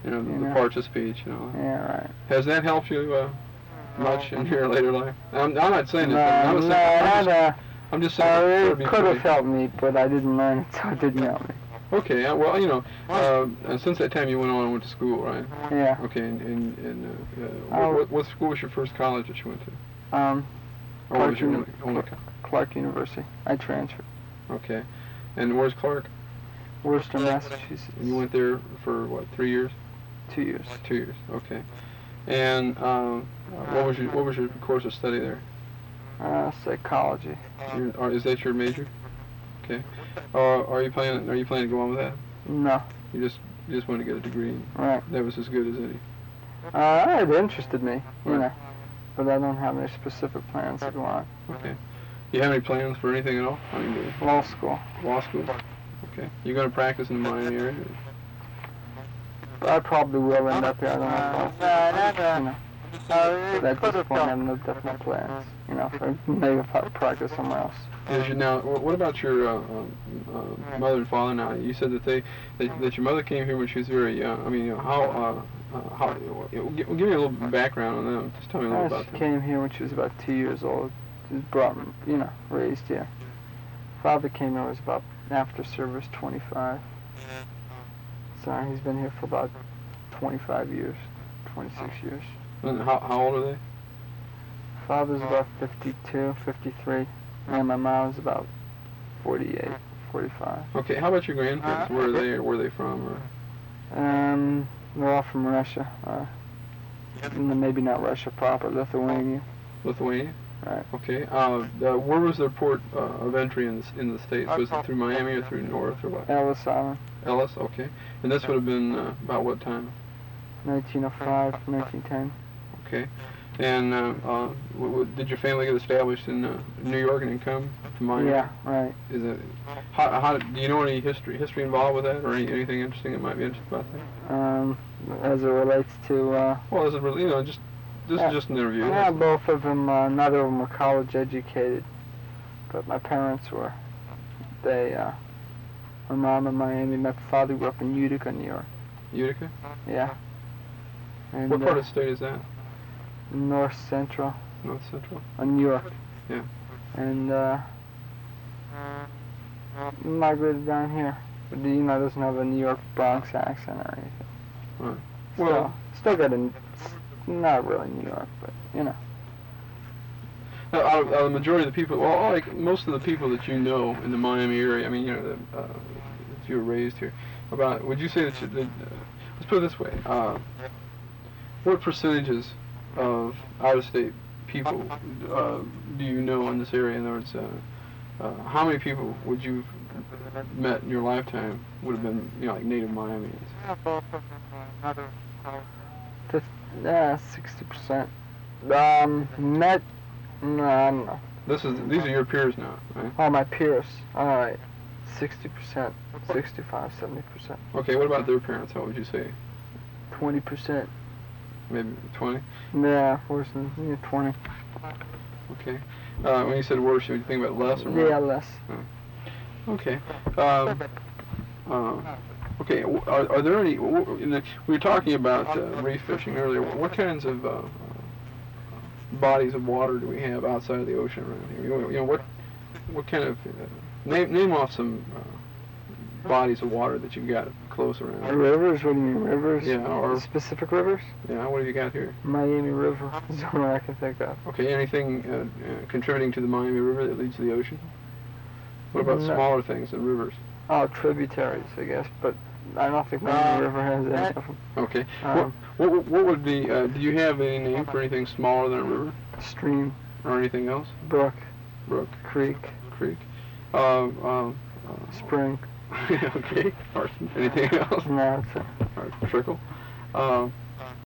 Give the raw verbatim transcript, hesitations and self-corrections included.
You know, the, you the know. parts of speech. You know. Yeah, right. Has that helped you uh, much in your later life? I'm, I'm not saying No, that. I'm, no, saying, I'm, I just, had, I'm just uh, saying it it'd be could have pretty- helped me, but I didn't learn it, so it didn't help me. Okay, uh, well, you know, uh, uh, since that time you went on and went to school, right? Yeah. Okay, and, and, and uh, uh, Oh. what, what, what school was your first college that you went to? Um, Or what was Clark, your Uni- only, only co- Clark University. I transferred. Okay, and where's Clark? Worcester, Massachusetts. And you went there for, what, three years? Two years. Two years, okay. And um, what was your what was your course of study there? Uh, psychology. Your, or is that your major? Okay. Uh, are you planning Are you planning to go on with that? No. You just you just wanted to get a degree. Right. That was as good as any. Uh, it interested me, you Right. know, but I don't have any specific plans to go on. Okay. You have any plans for anything at all? I mean, Law school. law school. Okay. You going to practice in the Miami area? I probably will end up here. I don't know. If I'll, you know. But at this point, I have no definite plans. You know, for maybe if I practice somewhere else. Is your now? wh- What about your uh, um, uh, mother and father now? You said that they that, that your mother came here when she was very young. I mean, you know, how uh, uh, how? Give, give me a little background on them. Just tell me a little Uh, about she them. came here when she was about two years old. She was brought, you know, raised here. Father came here was about after service twenty-five. So he's been here for about twenty-five years, twenty-six years. And how how old are they? Father's about fifty-two, fifty-three, and my mom's about forty-eight, forty-five. Okay. How about your grandparents? Where are they? Or where are they from? Or Um, they're all from Russia. Uh, n- maybe not Russia proper, Lithuania. Lithuania? Right. Okay. Uh, the, where was their port uh, of entry in the, s- in the states? Was it through Miami or through North or what? Ellis Island, Ellis. Okay. And this would have been uh, about what time? nineteen oh five, nineteen ten. Okay. And uh, uh, w- w- did your family get established in uh, New York and then come to Miami? Yeah, right. Is it? How, how do you know any history history involved with that, or any, anything interesting that might be interesting about that? Um, as it relates to, uh, Well, this is really, you know, just this Yeah. is just an interview. yeah, both of them, uh, neither of them were college educated, but my parents were. They, uh, my mom in Miami, my father grew up in Utica, New York. Utica. Yeah. And, What part uh, of the state is that? North Central, North Central. uh, New York. Yeah. And, uh, migrated down here. But, you know, doesn't have a New York Bronx accent or anything. Right. Still, Well, still got a, not really New York, but, you know. Uh, out of, uh, the majority of the people, well, like most of the people that you know in the Miami area, I mean, you know, uh, if you were raised here, about, would you say that, you, that uh, let's put it this way, uh, what percentages of out-of-state people uh, do you know in this area? In other words, uh, uh, how many people would you have met in your lifetime would have been, you know, like native Miamians? Fif- yeah, sixty percent. Um, met, no, I don't know. This is, these are your peers now, right? Oh, my peers. All right. sixty percent, sixty-five, seventy percent. Okay, what about their parents? How would you say? twenty percent. Maybe twenty? Yeah, worse than yeah, twenty. Okay. Uh, when you said worse, you think about less or more? Yeah, less. Okay. Um, uh, okay. w- Are, are there any? w- w- in the- We were talking about uh, reef fishing earlier. What kinds of uh, uh, bodies of water do we have outside of the ocean around here? You know, you know what? What kind of? Uh, name name off some uh, bodies of water that you've got close around. Rivers? What do you mean, rivers? Yeah, or- Specific rivers? Yeah. What have you got here? Miami River is the one I can think of. Okay. Anything uh, uh, contributing to the Miami River that leads to the ocean? What about No. smaller things than rivers? Oh, tributaries, I guess, but I don't think Miami River has any of them. Okay. Um, what, what what would be? Uh, do you have any name for anything smaller than a river Stream, or anything else? brook, Brook, creek, creek, uh, um, uh, spring. okay. Or anything else? No, it's a, Or trickle. Um,